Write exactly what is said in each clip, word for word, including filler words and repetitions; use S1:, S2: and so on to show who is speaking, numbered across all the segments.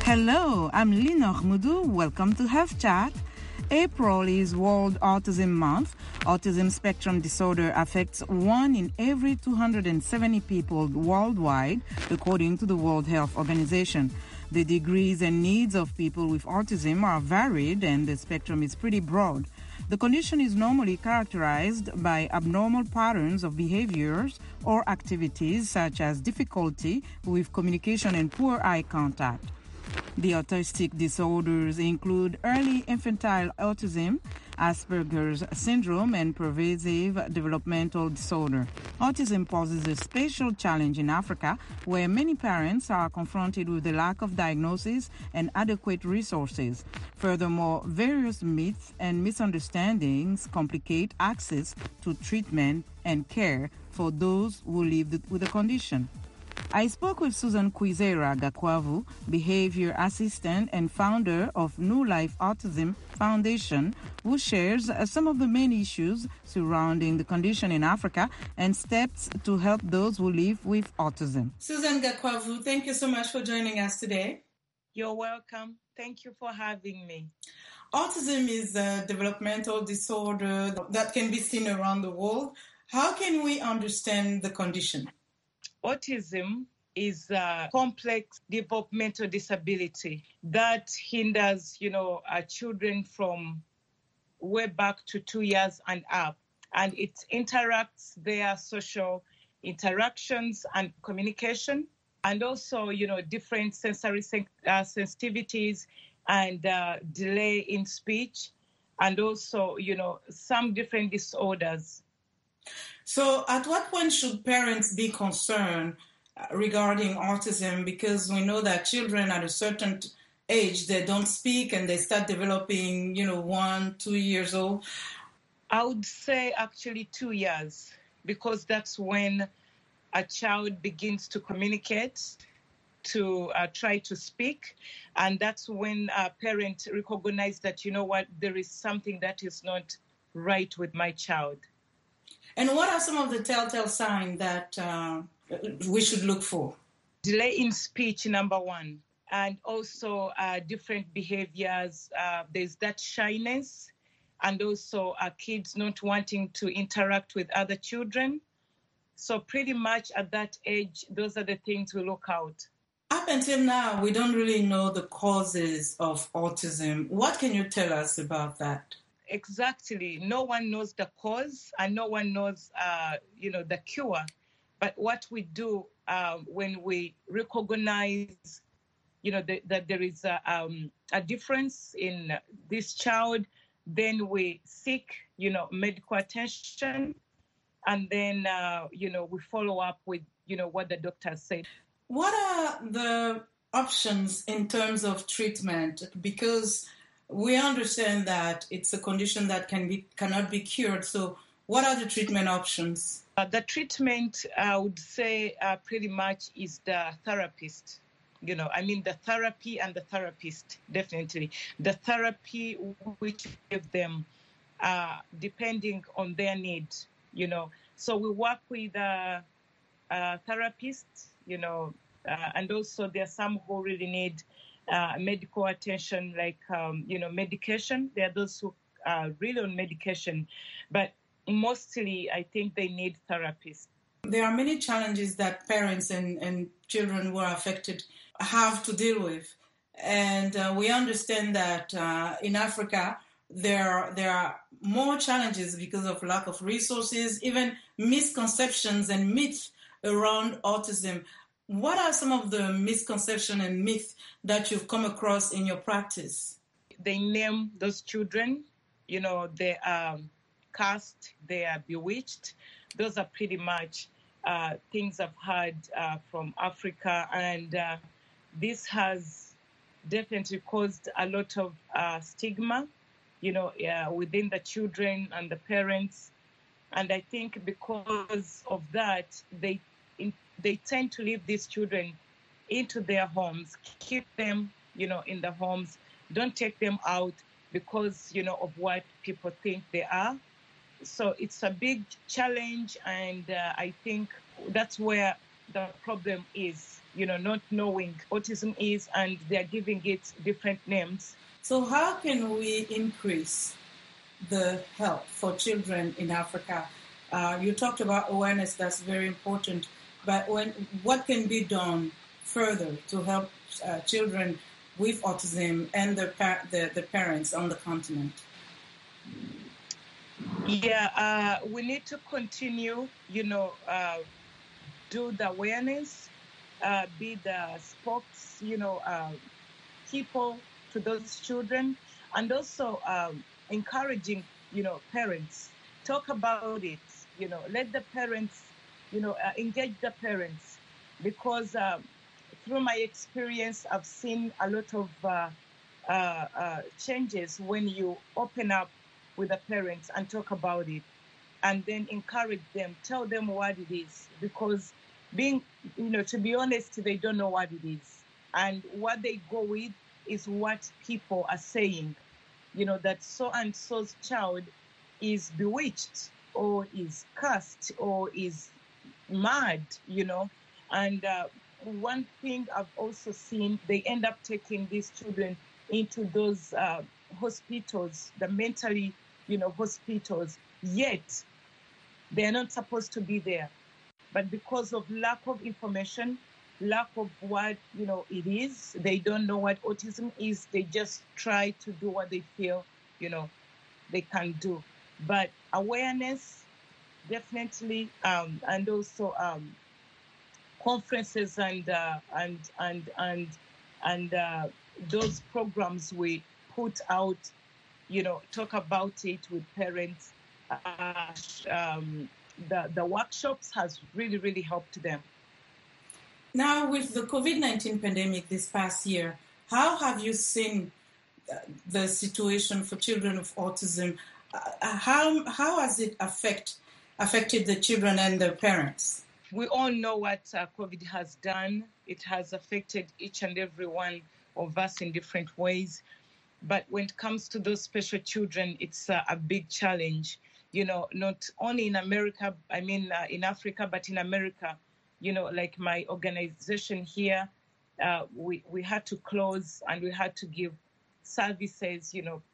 S1: Hello, I'm Linor Moudou. Welcome to Health Chat. April is World Autism Month. Autism spectrum disorder affects one in every two hundred seventy people worldwide, according to the World Health Organization. The degrees and needs of people with autism are varied, and the spectrum is pretty broad. The condition is normally characterized by abnormal patterns of behaviors or activities, such as difficulty with communication and poor eye contact. The autistic disorders include early infantile autism, Asperger's syndrome, and pervasive developmental disorder. Autism poses a special challenge in Africa, where many parents are confronted with the lack of diagnosis and adequate resources. Furthermore, various myths and misunderstandings complicate access to treatment and care for those who live with the condition. I spoke with Susan Kwizera Gakwavu, behavior assistant and founder of New Life Autism Foundation, who shares some of the main issues surrounding the condition in Africa and steps to help those who live with autism. Susan Gakwavu, thank you so much for joining us today.
S2: You're welcome. Thank you for having me.
S1: Autism is a developmental disorder that can be seen around the world. How can we understand the condition?
S2: Autism is a complex developmental disability that hinders, you know, uh, children from way back to two years and up. And it interrupts their social interactions and communication, and also, you know, different sensory sen- uh, sensitivities and uh, delay in speech, and also, you know, some different disorders.
S1: So at what point should parents be concerned regarding autism? Because we know that children at a certain age, they don't speak and they start developing, you know, one, two years old.
S2: I would say actually two years, because that's when a child begins to communicate, to uh, try to speak. And that's when a parent recognize that, you know what, there is something that is not right with my child.
S1: And what are some of the telltale signs that uh, we should look for?
S2: Delay in speech, number one, and also uh, different behaviors. Uh, there's that shyness, and also uh, kids not wanting to interact with other children. So pretty much at that age, those are the things we look out.
S1: Up until now, we don't really know the causes of autism. What can you tell us about that?
S2: Exactly. No one knows the cause and no one knows, uh, you know, the cure. But what we do uh, when we recognize, you know, the, that there is a, um, a difference in this child, then we seek, you know, medical attention. And then, uh, you know, we follow up with, you know, what the doctor said.
S1: What are the options in terms of treatment? Because we understand that it's a condition that can be cannot be cured. So what are the treatment options?
S2: Uh, the treatment, I would say, uh, pretty much is the therapist. You know, I mean, the therapy and the therapist, definitely. The therapy which give them, uh, depending on their needs, you know. So we work with uh, uh, therapists, you know, uh, and also there are some who really need Uh, medical attention, like, um, you know, medication. There are those who are really on medication, but mostly I think they need therapists.
S1: There are many challenges that parents and, and children who are affected have to deal with. And uh, we understand that uh, in Africa, there, there are more challenges because of lack of resources, even misconceptions and myths around autism. What are some of the misconceptions and myths that you've come across in your practice?
S2: They name those children, you know, they are cursed, they are bewitched. Those are pretty much uh, things I've heard uh, from Africa. And uh, this has definitely caused a lot of uh, stigma, you know, uh, within the children and the parents. And I think because of that, they in, they tend to leave these children into their homes, keep them, you know, in the homes, don't take them out because, you know, of what people think they are. So it's a big challenge, and uh, I think that's where the problem is, you know, not knowing autism is, and they're giving it different names.
S3: So how can we increase the help for children in Africa? Uh, you talked about awareness, that's very important, but when, what can be done further to help uh, children with autism and their, pa- the, the parents on the continent?
S2: Yeah, uh, we need to continue, you know, uh, do the awareness, uh, be the spokes, you know, uh, people to those children, and also um, encouraging, you know, parents, talk about it, you know, let the parents, you know, uh, engage the parents, because uh, through my experience, I've seen a lot of uh, uh, uh, changes when you open up with the parents and talk about it, and then encourage them, tell them what it is, because being, you know, to be honest, they don't know what it is. And what they go with is what people are saying, you know, that so-and-so's child is bewitched or is cursed or is mad, you know. And uh, one thing I've also seen, they end up taking these children into those uh, hospitals, the mentally, you know, hospitals, yet they're not supposed to be there. But because of lack of information, lack of what, you know, it is, they don't know what autism is, they just try to do what they feel, you know, they can do. But awareness, definitely, um, and also um, conferences and uh, and and and and uh, those programs we put out, you know, talk about it with parents. Uh, um, the the workshops has really really helped them.
S3: Now, with the COVID nineteen pandemic this past year, how have you seen the situation for children with autism? How how has it affect affected the children and their parents?
S2: We all know what uh, COVID has done. It has affected each and every one of us in different ways. But when it comes to those special children, it's uh, a big challenge. You know, not only in America, I mean, uh, in Africa, but in America, you know, like my organization here, uh, we, we had to close and we had to give services, you know,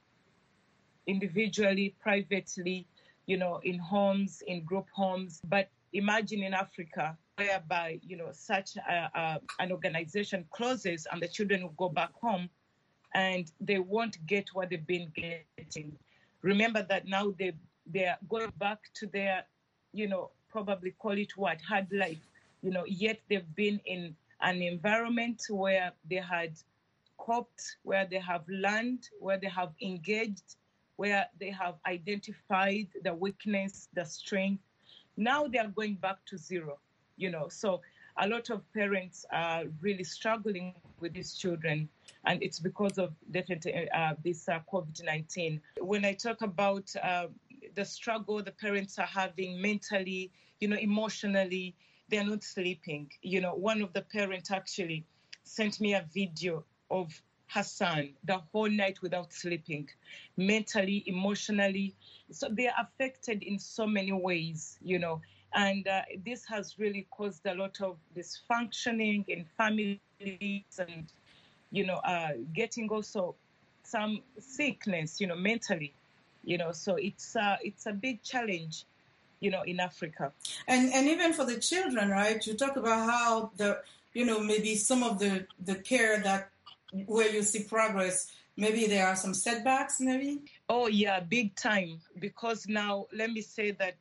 S2: individually, privately, you know, in homes, in group homes. But imagine in Africa, whereby, you know, such a, a, an organization closes and the children will go back home and they won't get what they've been getting. Remember that now they, they're going back to their, you know, probably call it what, hard life, you know, yet they've been in an environment where they had coped, where they have learned, where they have engaged, where they have identified the weakness, the strength. Now they are going back to zero, you know. So a lot of parents are really struggling with these children, and it's because of definitely uh, this uh, COVID nineteen. When I talk about uh, the struggle the parents are having mentally, you know, emotionally, they're not sleeping. You know, one of the parents actually sent me a video of her son the whole night without sleeping, mentally, emotionally. So they are affected in so many ways, you know, and uh, this has really caused a lot of dysfunctioning in families and, you know, uh, getting also some sickness, you know, mentally, you know, so it's uh, it's a big challenge, you know, in Africa.
S3: And and even for the children, right? You talk about how the, you know, maybe some of the, the care that where you see progress, maybe there are some setbacks, maybe?
S2: Oh, yeah, big time. Because now, let me say that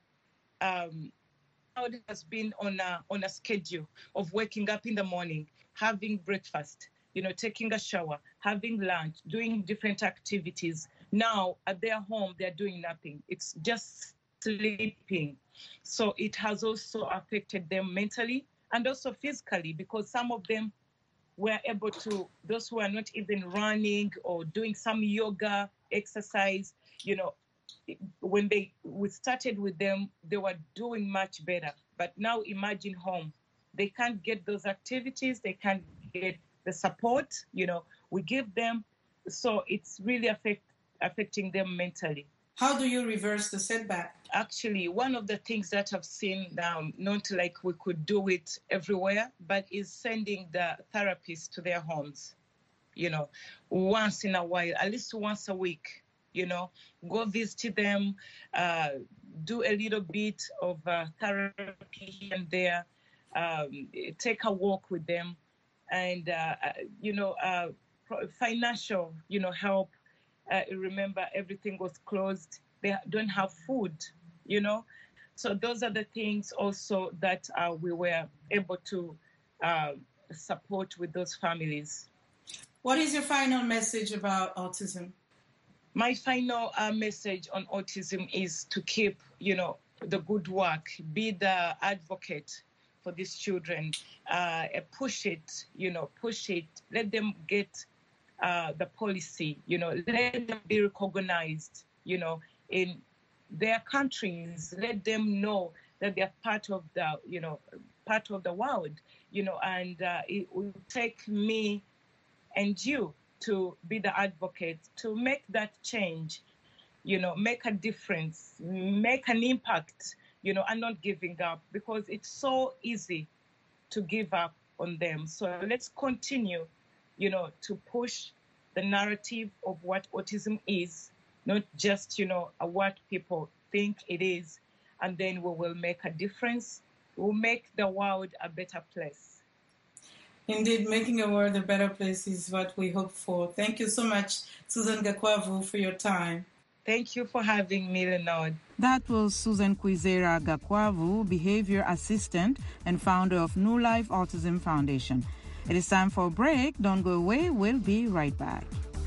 S2: um, it has been on a, on a schedule of waking up in the morning, having breakfast, you know, taking a shower, having lunch, doing different activities. Now, at their home, they're doing nothing. It's just sleeping. So it has also affected them mentally and also physically, because some of them were able to, those who are not even running or doing some yoga exercise, you know, when they we started with them, they were doing much better. But now imagine home. They can't get those activities. They can't get the support, you know, we give them. So it's really affect, affecting them mentally.
S3: How do you reverse the setback?
S2: actually, one of the things that I've seen now, not like we could do it everywhere, but is sending the therapists to their homes, you know, once in a while, at least once a week, you know, go visit them, uh, do a little bit of uh, therapy here and there, um, take a walk with them, and, uh, you know, uh, financial, you know, help. Uh, remember, everything was closed. They don't have food, you know. So those are the things also that uh, we were able to uh, support with those families.
S3: What is your final message about autism?
S2: My final uh, message on autism is to keep, you know, the good work, be the advocate for these children, uh, push it, you know, push it, let them get uh, the policy, you know, let them be recognized, you know, in their countries, let them know that they're part of the, you know, part of the world, you know, and uh, it will take me and you to be the advocate, to make that change, you know, make a difference, make an impact, you know, and not giving up, because it's so easy to give up on them. So let's continue, you know, to push the narrative of what autism is, not just, you know, what people think it is, and then we will make a difference. We'll make the world a better place.
S3: Indeed, making the world a better place is what we hope for. Thank you so much, Susan Gakwavu, for your time.
S2: Thank you for having me, Leonard.
S1: That was Susan Kwizera Gakwavu, behavior assistant and founder of New Life Autism Foundation. It is time for a break. Don't go away. We'll be right back.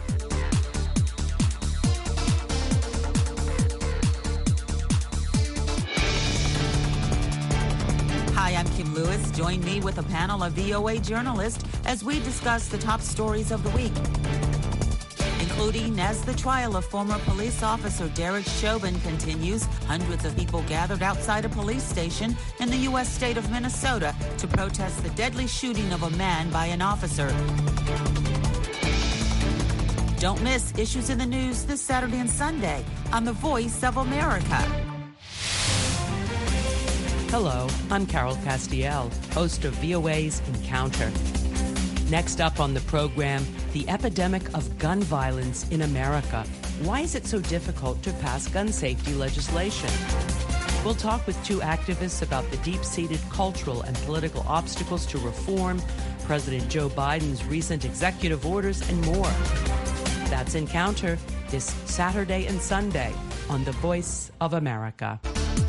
S4: Hi, I'm Kim Lewis. Join me with a panel of V O A journalists as we discuss the top stories of the week, including as the trial of former police officer Derek Chauvin continues. Hundreds of people gathered outside a police station in the U S state of Minnesota to protest the deadly shooting of a man by an officer. Don't miss Issues in the News this Saturday and Sunday on The Voice of America.
S5: Hello, I'm Carol Castiel, host of V O A's Encounter. Next up on the program, the epidemic of gun violence in America. Why is it so difficult to pass gun safety legislation? We'll talk with two activists about the deep-seated cultural and political obstacles to reform, President Joe Biden's recent executive orders, and more. That's Encounter this Saturday and Sunday on The Voice of America.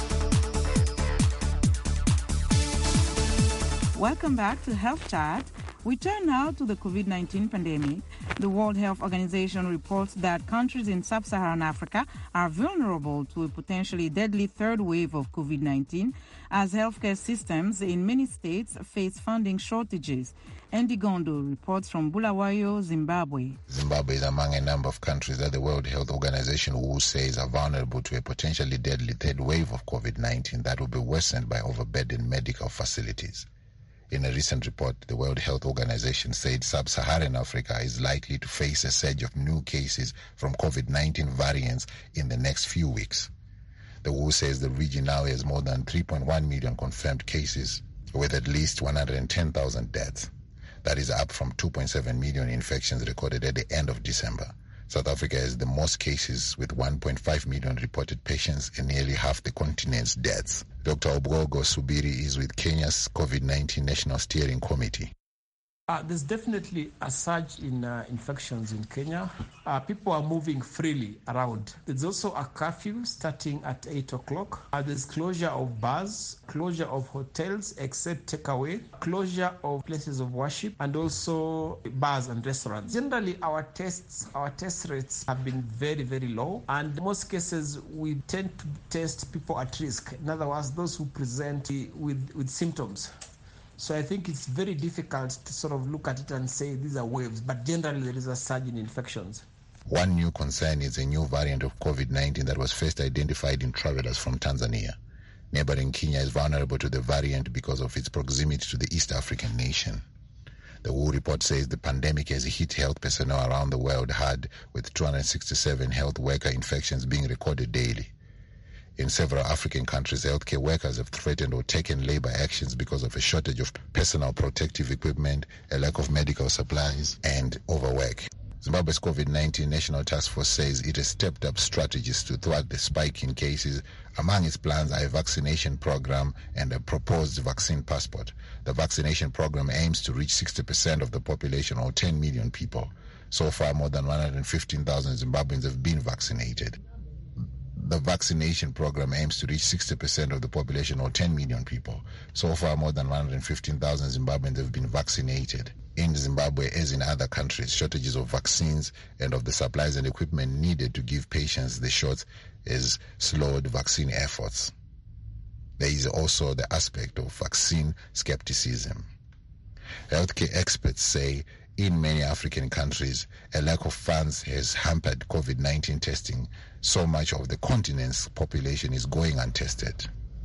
S1: Welcome back to Health Chat. We turn now to the COVID nineteen pandemic. The World Health Organization reports that countries in sub-Saharan Africa are vulnerable to a potentially deadly third wave of COVID nineteen as healthcare systems in many states face funding shortages. Andy Gondo reports from Bulawayo, Zimbabwe.
S6: Zimbabwe is among a number of countries that the World Health Organization W H O says are vulnerable to a potentially deadly third wave of COVID nineteen that will be worsened by overburdened medical facilities. In a recent report, the World Health Organization said sub-Saharan Africa is likely to face a surge of new cases from COVID nineteen variants in the next few weeks. The W H O says the region now has more than three point one million confirmed cases, with at least one hundred ten thousand deaths. That is up from two point seven million infections recorded at the end of December. South Africa has the most cases with one point five million reported patients and nearly half the continent's deaths. Doctor Obgogo Subiri is with Kenya's COVID nineteen National Steering Committee.
S7: Uh, there's definitely a surge in uh, infections in Kenya. Uh, people are moving freely around. There's also a curfew starting at eight o'clock. Uh, there's closure of bars, closure of hotels except takeaway, closure of places of worship, and also bars and restaurants. Generally, our tests, our test rates have been very, very low. And in most cases, we tend to test people at risk. In other words, those who present with, with symptoms. So I think it's very difficult to sort of look at it and say these are waves, but generally there is a surge in infections.
S6: One new concern is a new variant of COVID nineteen that was first identified in travelers from Tanzania. Neighboring Kenya is vulnerable to the variant because of its proximity to the East African nation. The W H O report says the pandemic has hit health personnel around the world hard, with two hundred sixty-seven health worker infections being recorded daily. In several African countries, healthcare workers have threatened or taken labor actions because of a shortage of personal protective equipment, a lack of medical supplies, and overwork. Zimbabwe's COVID nineteen National Task Force says it has stepped up strategies to thwart the spike in cases. Among its plans are a vaccination program and a proposed vaccine passport. The vaccination program aims to reach sixty percent of the population, or ten million people. So far, more than one hundred fifteen thousand Zimbabweans have been vaccinated. The vaccination program aims to reach sixty percent of the population, or ten million people. So far, more than one hundred fifteen thousand Zimbabweans have been vaccinated. In Zimbabwe, as in other countries, shortages of vaccines and of the supplies and equipment needed to give patients the shots has slowed vaccine efforts. There is also the aspect of vaccine skepticism. Healthcare experts say in many African countries, a lack of funds has hampered COVID nineteen testing. So much of the continent's population is going untested.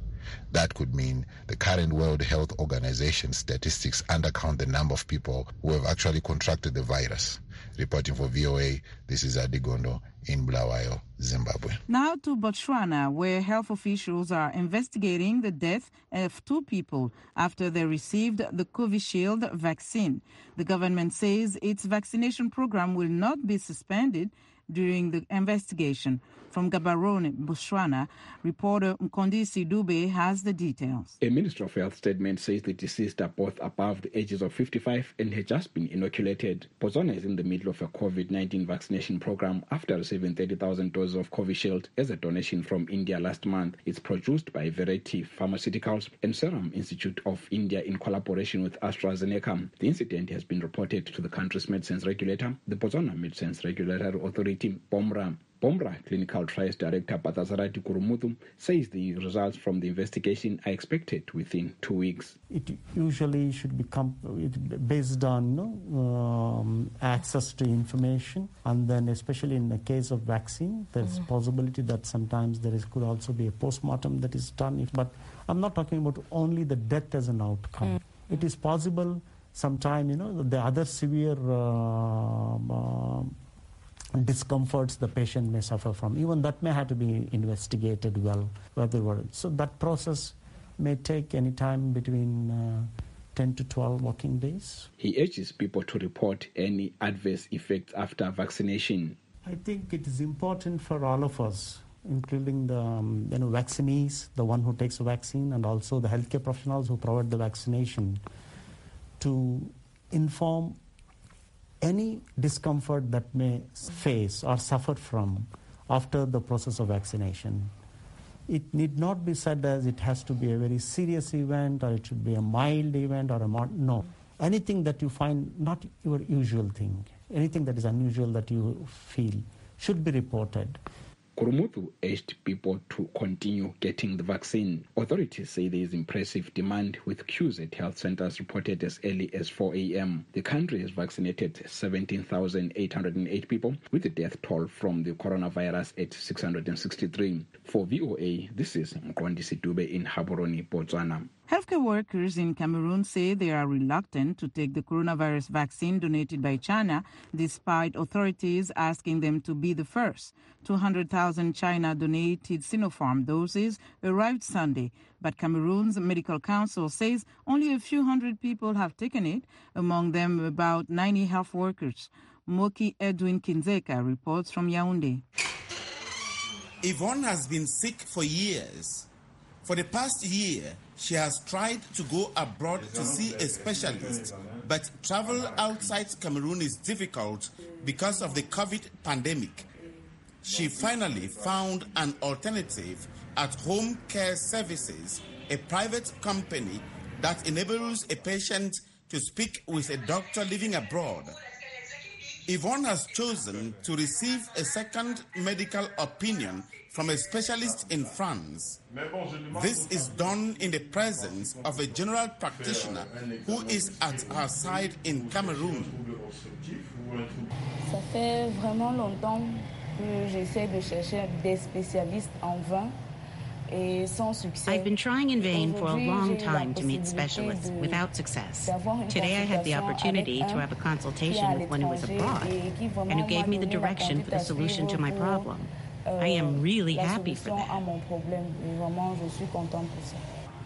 S6: That could mean the current World Health Organization statistics undercount the number of people who have actually contracted the virus. Reporting for V O A, this is Adigondo in Bulawayo, Zimbabwe.
S1: Now to Botswana, where health officials are investigating the death of two people after they received the Covishield vaccine. The government says its vaccination program will not be suspended during the investigation. From Gaborone, Botswana, reporter Mkondisi Dube has the details.
S8: A Ministry of Health statement says the deceased are both above the ages of fifty-five and had just been inoculated. Botswana is in the middle of a COVID nineteen vaccination program after receiving thirty thousand doses of Covishield as a donation from India last month. It's produced by Verity Pharmaceuticals and Serum Institute of India in collaboration with AstraZeneca. The incident has been reported to the country's medicines regulator, the Botswana Medicines Regulatory Authority, BOMRA. BOMRA Clinical Trials Director Patasarati Kurumutu says the results from the investigation are expected within two weeks.
S9: It usually should be comp- based on you know, um, access to information, and then especially in the case of vaccine, there's mm-hmm. possibility that sometimes there is, could also be a post-mortem that is done. But I'm not talking about only the death as an outcome. Mm-hmm. It is possible sometime, you know, the other severe uh, uh, discomforts the patient may suffer from. Even that may have to be investigated well. Whether so that process may take any time between uh, ten to twelve working days.
S8: He urges people to report any adverse effects after vaccination.
S9: I think it is important for all of us, including the um, you know vaccinees, the one who takes the vaccine, and also the healthcare professionals who provide the vaccination, to inform any discomfort that may face or suffer from after the process of vaccination. It need not be said as it has to be a very serious event, or it should be a mild event, or a mod- no. Anything that you find not your usual thing, anything that is unusual that you feel should be reported.
S8: Kurumutu urged people to continue getting the vaccine. Authorities say there is impressive demand, with queues at health centers reported as early as four a.m. The country has vaccinated seventeen thousand eight hundred eight people, with the death toll from the coronavirus at six hundred sixty-three. For V O A, this is Mkondisi Dube in Gaborone, Botswana.
S1: Healthcare workers in Cameroon say they are reluctant to take the coronavirus vaccine donated by China, despite authorities asking them to be the first. two hundred thousand China-donated Sinopharm doses arrived Sunday, but Cameroon's Medical Council says only a few hundred people have taken it, among them about ninety health workers. Moki Edwin Kinzeka reports from Yaoundé.
S10: Yvonne has been sick for years. For the past year, she has tried to go abroad to see a specialist, but travel outside Cameroon is difficult because of the COVID pandemic. She finally found an alternative at Home Care Services, a private company that enables a patient to speak with a doctor living abroad. Yvonne has chosen to receive a second medical opinion from a specialist in France. This is done in the presence of a general practitioner who is at her side in Cameroon.
S11: Ça fait vraiment longtemps que j'essaie de chercher des spécialistes en vain.
S12: I've been trying in vain for a long time to meet specialists without success. Today I had the opportunity to have a consultation with one who was abroad and who gave me the direction for the solution to my problem. I am really
S11: la
S12: happy for
S11: solution
S12: that.
S11: à mon problème. Et vraiment, je suis contente pour ça.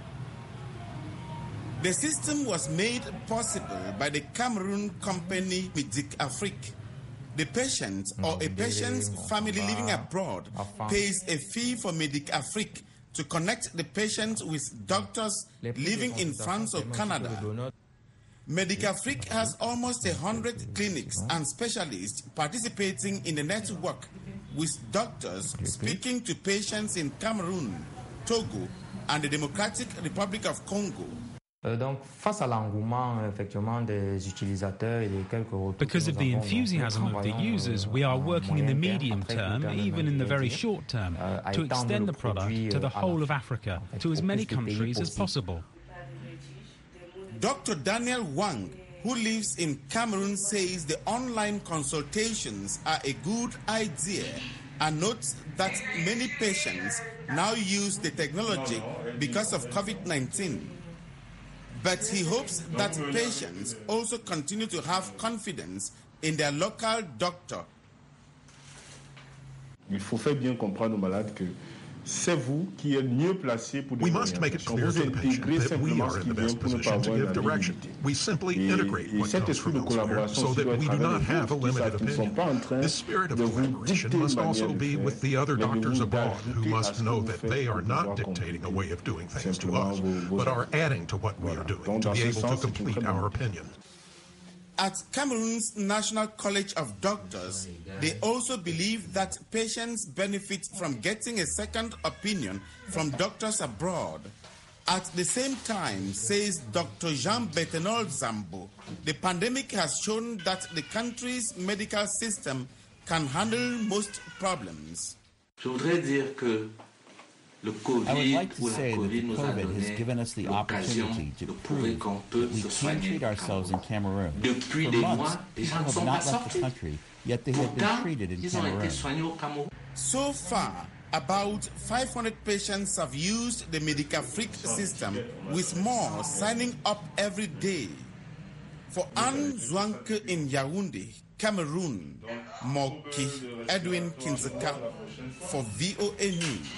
S10: The system was made possible by the Cameroon company Medic Afrique. The patient or a patient's family living abroad pays a fee for Medic Afrique to connect the patient with doctors living in France or Canada. Medic Afrique has almost one hundred clinics and specialists participating in the network, with doctors speaking to patients in Cameroon, Togo, and the Democratic Republic of Congo.
S13: Donc, face à l'engouement effectivement des utilisateurs et des quelques retours
S14: Because of the enthusiasm of the users, we are working in the medium term, even in the very short term, to extend the product to the whole of Africa, to as many countries as possible.
S10: Doctor Daniel Wang, who lives in Cameroon, says the online consultations are a good idea and notes that many patients now use the technology because of COVID nineteen. But he hopes that patients also continue to have confidence in their local doctor.
S15: Il faut faire bien comprendre aux malades que c'est vous qui êtes mieux placé pour
S16: We must make it clear to the patient that we are in the best position to give direction. We simply integrate what comes from elsewhere so that we do not have a limited opinion. This spirit of collaboration must also be with the other doctors abroad, who must know that they are not dictating a way of doing things to us, but are adding to what we are doing to be able to complete our opinion.
S10: At Cameroon's National College of Doctors, they also believe that patients benefit from getting a second opinion from doctors abroad. At the same time, says Doctor Jean Bethenol Zambo, the pandemic has shown that the country's medical system can handle most problems.
S17: Je voudrais dire que
S18: I would like to say that the COVID has given us the opportunity to prove that we can treat ourselves in Cameroon. For months, people have not left the country, yet they have been treated in Cameroon.
S10: So far, about five hundred patients have used the Medic Afrique system, with more signing up every day. For Anne Zwanke in Yaoundé, Cameroon, Moki Edwin Kinzeka for V O A News.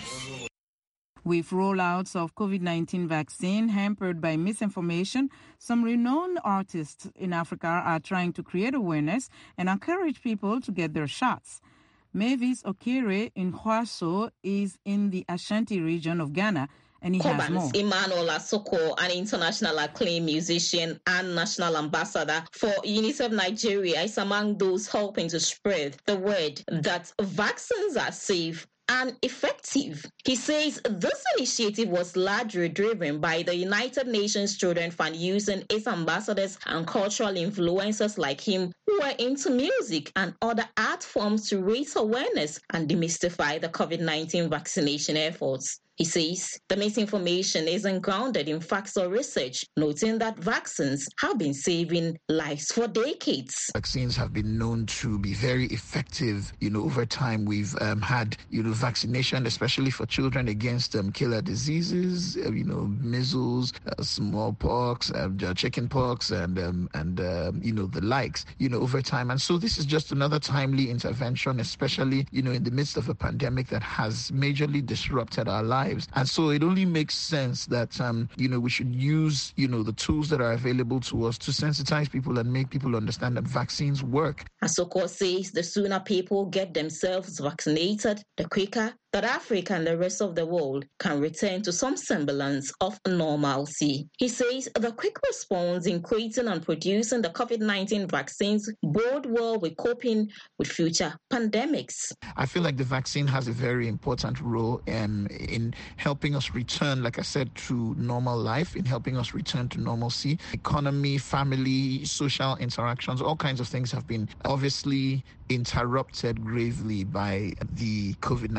S1: With rollouts of COVID nineteen vaccine hampered by misinformation, some renowned artists in Africa are trying to create awareness and encourage people to get their shots. Mavis Okere in Hwaso is in the Ashanti region of Ghana, and he has more.
S19: Emmanuel Asoko, an international acclaimed musician and national ambassador for UNICEF Nigeria, is among those helping to spread the word that vaccines are safe and effective. He says this initiative was largely driven by the United Nations Children Fund, using its ambassadors and cultural influencers like him who are into music and other art forms to raise awareness and demystify the COVID nineteen vaccination efforts. He says the misinformation isn't grounded in facts or research, noting that vaccines have been saving lives for decades.
S20: Vaccines have been known to be very effective. You know, over time we've um, had, you know, vaccination, especially for children, against um, killer diseases, uh, you know, measles, uh, smallpox, uh, chickenpox, and um, and um, you know, the likes. You know, over time, and so this is just another timely intervention, especially, you know, in the midst of a pandemic that has majorly disrupted our lives. And so it only makes sense that, um, you know, we should use, you know, the tools that are available to us to sensitize people and make people understand that vaccines work.
S19: Asoko says the sooner people get themselves vaccinated, the quicker that Africa and the rest of the world can return to some semblance of normalcy. He says the quick response in creating and producing the COVID nineteen vaccines bode well with coping with future pandemics.
S20: I feel like the vaccine has a very important role in, in helping us return, like I said, to normal life, in helping us return to normalcy. Economy, family, social interactions, all kinds of things have been obviously interrupted gravely by the COVID nineteen pandemic.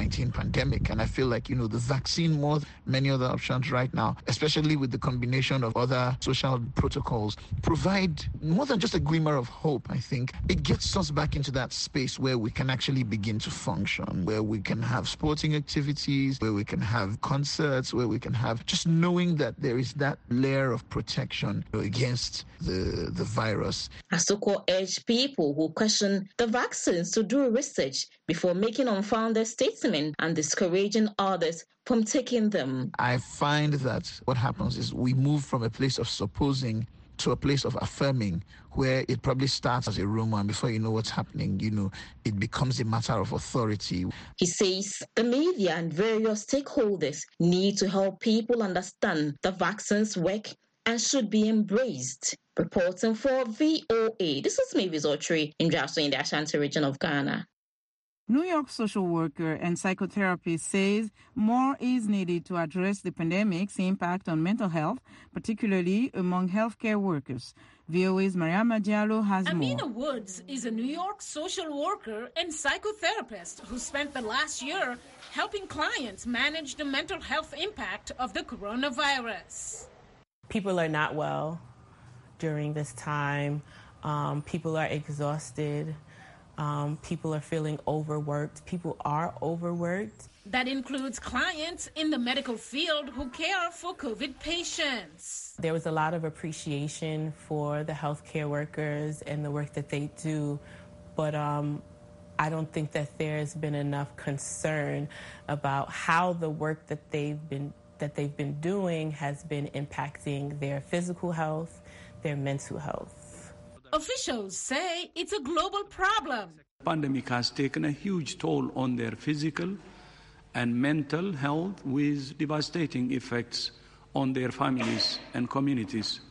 S20: pandemic. And I feel like, you know, the vaccine, more than many other options right now, especially with the combination of other social protocols, provide more than just a glimmer of hope, I think. It gets us back into that space where we can actually begin to function, where we can have sporting activities, where we can have concerts, where we can have just knowing that there is that layer of protection against the, the virus.
S19: Asuquo urged people who question the vaccines to do research before making unfounded statements and discouraging others from taking them.
S20: I find that what happens is we move from a place of supposing to a place of affirming, where it probably starts as a rumor, and before you know what's happening, you know, it becomes a matter of authority.
S19: He says the media and various stakeholders need to help people understand the vaccines work and should be embraced. Reporting for V O A, this is Mavis Autry in Jaso in the Ashanti region of Ghana.
S1: New York social worker and psychotherapist says more is needed to address the pandemic's impact on mental health, particularly among healthcare workers. V O A's Mariama Diallo has
S21: Amina
S1: more.
S21: Woods is a New York social worker and psychotherapist who spent the last year helping clients manage the mental health impact of the coronavirus.
S22: People are not well during this time. Um, people are exhausted. Um, people are feeling overworked. People are overworked.
S21: That includes clients in the medical field who care for COVID patients.
S22: There was a lot of appreciation for the healthcare workers and the work that they do, but um, I don't think that there's been enough concern about how the work that they've been that they've been doing has been impacting their physical health, their mental health.
S21: Officials say it's a global problem.
S23: The pandemic has taken a huge toll on their physical and mental health, with devastating effects on their families and communities.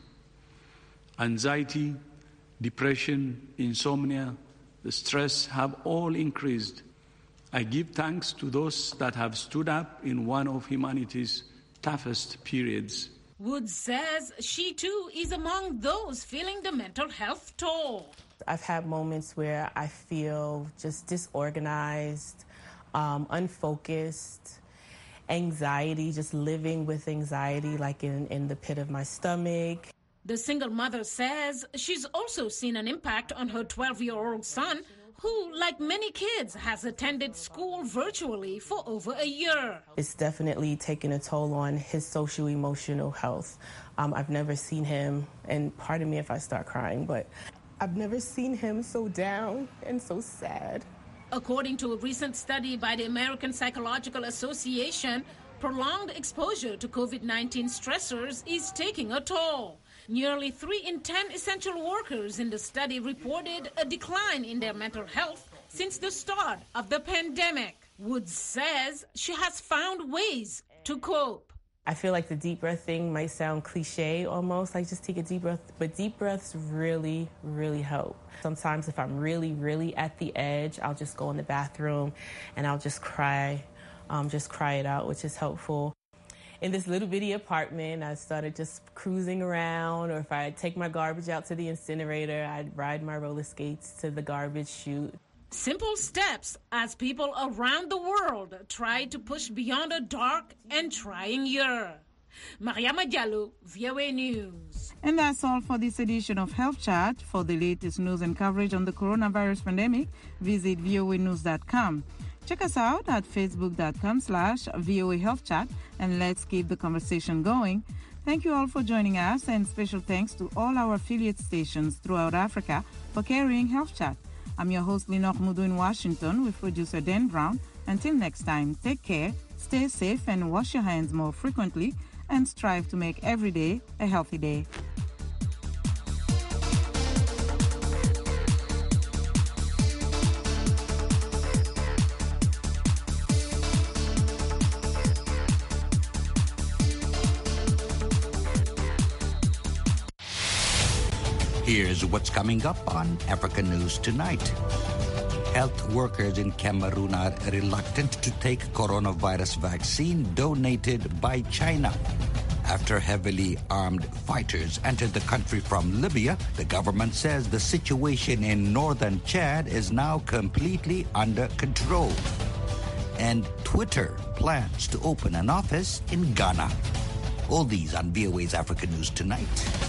S23: Anxiety, depression, insomnia, the stress have all increased. I give thanks to those that have stood up in one of humanity's toughest periods.
S21: Woods says she too is among those feeling the mental health toll.
S22: I've had moments where I feel just disorganized, um, unfocused, anxiety, just living with anxiety, like in, in the pit of my stomach.
S21: The single mother says she's also seen an impact on her twelve-year-old son, who, like many kids, has attended school virtually for over a year.
S22: It's definitely taken a toll on his social-emotional health. Um, I've never seen him, and pardon me if I start crying, but I've never seen him so down and so sad.
S21: According to a recent study by the American Psychological Association, prolonged exposure to COVID nineteen stressors is taking a toll. Nearly three in ten essential workers in the study reported a decline in their mental health since the start of the pandemic. Woods says she has found ways to cope.
S22: I feel like the deep breath thing might sound cliche almost, like just take a deep breath, but deep breaths really, really help. Sometimes if I'm really, really at the edge, I'll just go in the bathroom and I'll just cry, um, just cry it out, which is helpful. In this little bitty apartment, I started just cruising around, or if I take my garbage out to the incinerator, I'd ride my roller skates to the garbage chute.
S21: Simple steps as people around the world try to push beyond a dark and trying year. Mariama Diallo, V O A News.
S1: And that's all for this edition of Health Chat. For the latest news and coverage on the coronavirus pandemic, visit V O A news dot com. Check us out at facebook.com slash VOA Health Chat, and let's keep the conversation going. Thank you all for joining us, and special thanks to all our affiliate stations throughout Africa for carrying Health Chat. I'm your host, Linok Mudu in Washington, with producer Dan Brown. Until next time, take care, stay safe, and wash your hands more frequently, and strive to make every day a healthy day.
S24: Here's what's coming up on Africa News Tonight. Health workers in Cameroon are reluctant to take coronavirus vaccine donated by China. After heavily armed fighters entered the country from Libya, the government says the situation in northern Chad is now completely under control. And Twitter plans to open an office in Ghana. All these on V O A's Africa News Tonight.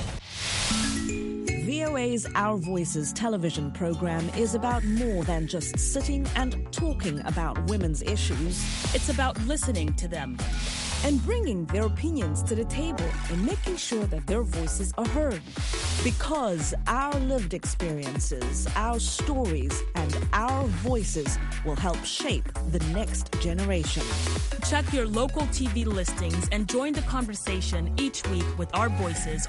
S2: V O A's Our Voices television program is about more than just sitting and talking about women's issues.
S3: It's about listening to them
S2: and bringing their opinions to the table and making sure that their voices are heard. Because our lived experiences, our stories, and our voices will help shape the next generation.
S3: Check your local T V listings and join the conversation each week with our voices